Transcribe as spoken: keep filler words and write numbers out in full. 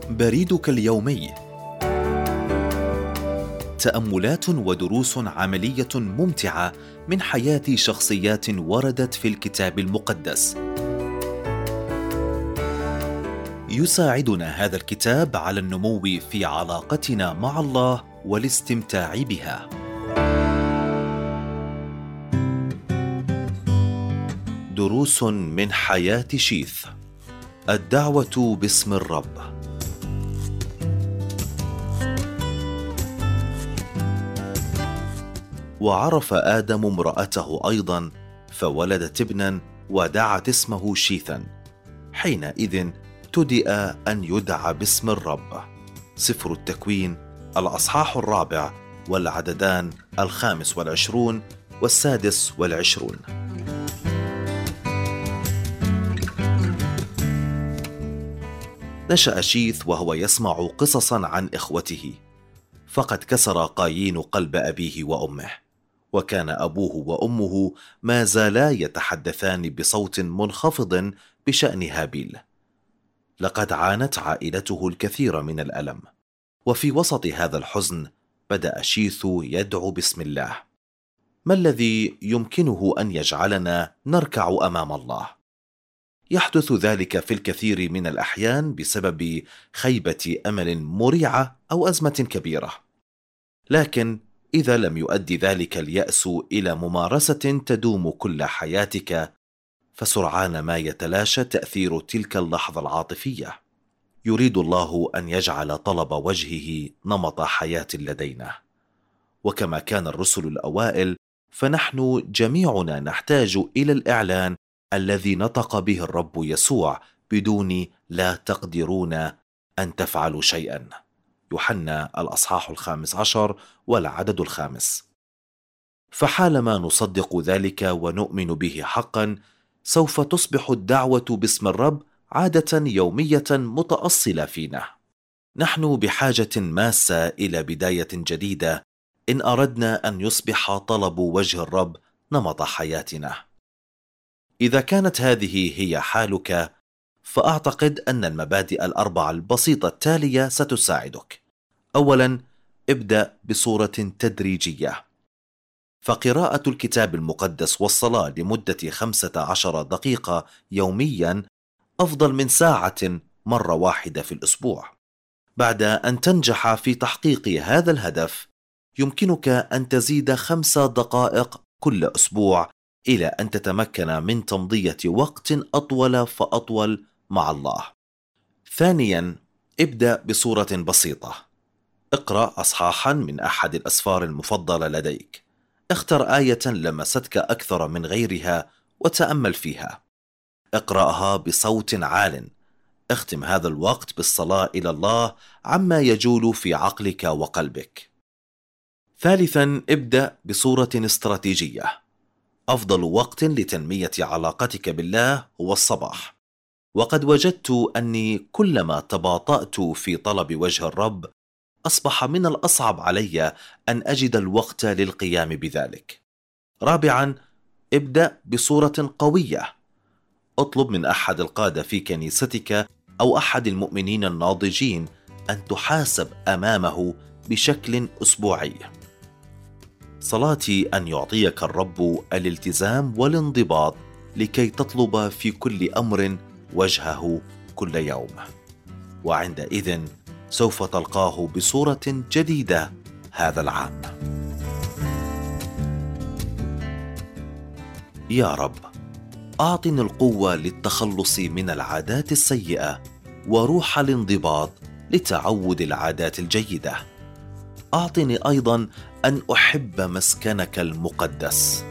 بريدك اليومي، تأملات ودروس عملية ممتعة من حياة شخصيات وردت في الكتاب المقدس. يساعدنا هذا الكتاب على النمو في علاقتنا مع الله والاستمتاع بها. دروس من حياة شيث. الدعوة باسم الرب. وعرف آدم امرأته أيضا، فولدت ابنا ودعت اسمه شيثا. حينئذ ابتدأ أن يدعى باسم الرب. سفر التكوين الأصحاح الرابع والعددان الخامس والعشرون والسادس والعشرون. نشأ شيث وهو يسمع قصصا عن إخوته، فقد كسر قايين قلب أبيه وأمه، وكان أبوه وأمه ما زالا يتحدثان بصوت منخفض بشأن هابيل. لقد عانت عائلته الكثير من الألم، وفي وسط هذا الحزن بدأ شيث يدعو باسم الله. ما الذي يمكنه أن يجعلنا نركع أمام الله؟ يحدث ذلك في الكثير من الأحيان بسبب خيبة أمل مريعة أو أزمة كبيرة، لكن إذا لم يؤدي ذلك اليأس إلى ممارسة تدوم كل حياتك، فسرعان ما يتلاشى تأثير تلك اللحظة العاطفية. يريد الله أن يجعل طلب وجهه نمط حياة لدينا، وكما كان الرسل الأوائل فنحن جميعنا نحتاج إلى الإعلان الذي نطق به الرب يسوع بدون لا تقدرون أن تفعلوا شيئا. يوحنا الأصحاح الخامس عشر والعدد الخامس. فحالما نصدق ذلك ونؤمن به حقا، سوف تصبح الدعوة باسم الرب عادة يومية متأصلة فينا. نحن بحاجة ماسة إلى بداية جديدة إن أردنا أن يصبح طلب وجه الرب نمط حياتنا. إذا كانت هذه هي حالك، فأعتقد أن المبادئ الأربعة البسيطة التالية ستساعدك. أولاً، ابدأ بصورة تدريجية، فقراءة الكتاب المقدس والصلاة لمدة خمسة عشر دقيقة يومياً أفضل من ساعة مرة واحدة في الأسبوع. بعد أن تنجح في تحقيق هذا الهدف، يمكنك أن تزيد خمس دقائق كل أسبوع إلى أن تتمكن من تمضية وقت أطول فأطول مع الله. ثانياً، ابدأ بصورة بسيطة. اقرأ أصحاحاً من أحد الأسفار المفضلة لديك. اختر آية لمستك أكثر من غيرها وتأمل فيها. اقرأها بصوت عال. اختم هذا الوقت بالصلاة إلى الله عما يجول في عقلك وقلبك. ثالثاً، ابدأ بصورة استراتيجية. أفضل وقت لتنمية علاقتك بالله هو الصباح، وقد وجدت أني كلما تباطأت في طلب وجه الرب أصبح من الأصعب علي أن أجد الوقت للقيام بذلك. رابعاً، ابدأ بصورة قوية. اطلب من أحد القادة في كنيستك أو أحد المؤمنين الناضجين أن تحاسب أمامه بشكل أسبوعي. صلاتي أن يعطيك الرب الالتزام والانضباط لكي تطلب في كل أمر وجهه كل يوم، وعندئذ سوف تلقاه بصورة جديدة هذا العام. يا رب، أعطني القوة للتخلص من العادات السيئة وروح الانضباط لتعود العادات الجيدة. أعطني أيضا أن أحب مسكنك المقدس.